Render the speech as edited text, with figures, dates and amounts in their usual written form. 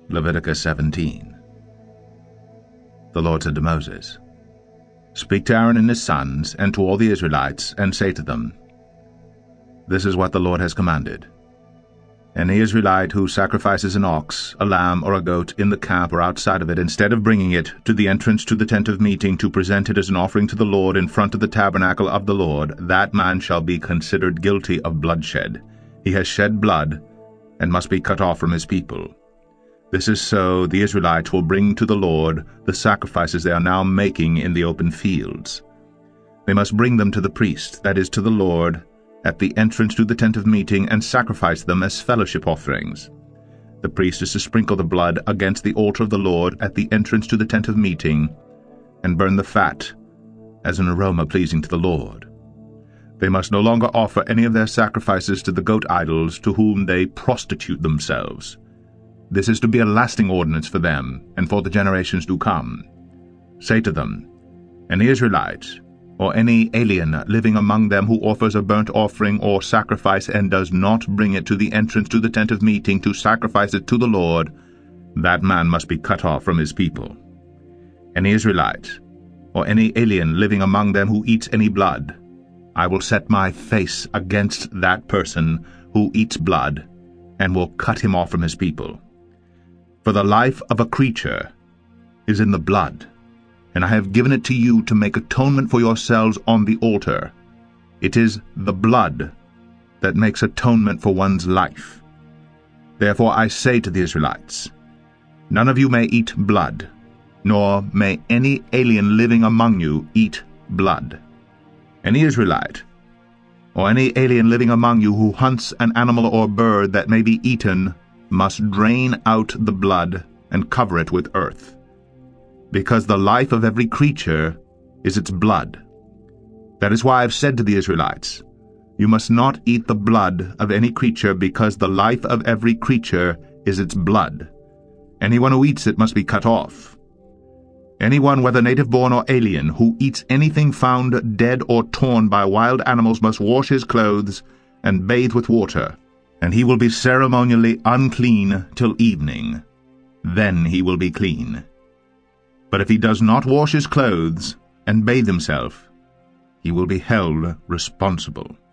Leviticus 17. The Lord said to Moses, "Speak to Aaron and his sons, and to all the Israelites, and say to them, This is what the Lord has commanded. Any Israelite who sacrifices an ox, a lamb, or a goat in the camp or outside of it, instead of bringing it to the entrance to the tent of meeting to present it as an offering to the Lord in front of the tabernacle of the Lord, that man shall be considered guilty of bloodshed. He has shed blood, and must be cut off from his people. This is so the Israelites will bring to the Lord the sacrifices they are now making in the open fields. They must bring them to the priest, that is, to the Lord, at the entrance to the tent of meeting, and sacrifice them as fellowship offerings. The priest is to sprinkle the blood against the altar of the Lord at the entrance to the tent of meeting, and burn the fat as an aroma pleasing to the Lord. They must no longer offer any of their sacrifices to the goat idols to whom they prostitute themselves. This is to be a lasting ordinance for them, and for the generations to come. Say to them, Any Israelite, or any alien living among them who offers a burnt offering or sacrifice and does not bring it to the entrance to the tent of meeting to sacrifice it to the Lord, that man must be cut off from his people. Any Israelite, or any alien living among them who eats any blood, I will set my face against that person who eats blood, and will cut him off from his people. For the life of a creature is in the blood, and I have given it to you to make atonement for yourselves on the altar. It is the blood that makes atonement for one's life. Therefore I say to the Israelites, None of you may eat blood, nor may any alien living among you eat blood. Any Israelite, or any alien living among you who hunts an animal or bird that may be eaten, must drain out the blood and cover it with earth, because the life of every creature is its blood. That is why I have said to the Israelites, You must not eat the blood of any creature, because the life of every creature is its blood. Anyone who eats it must be cut off. Anyone, whether native-born or alien, who eats anything found dead or torn by wild animals must wash his clothes and bathe with water, and he will be ceremonially unclean till evening. Then he will be clean. But if he does not wash his clothes and bathe himself, he will be held responsible.